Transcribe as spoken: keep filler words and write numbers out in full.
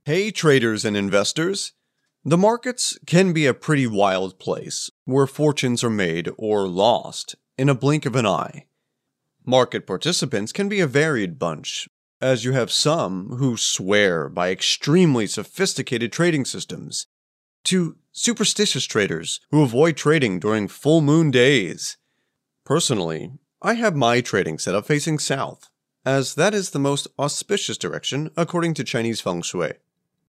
Hey traders and investors! The markets can be a pretty wild place where fortunes are made or lost in a blink of an eye. Market participants can be a varied bunch, as you have some who swear by extremely sophisticated trading systems, to superstitious traders who avoid trading during full moon days. Personally, I have my trading setup facing south, as that is the most auspicious direction according to Chinese feng shui.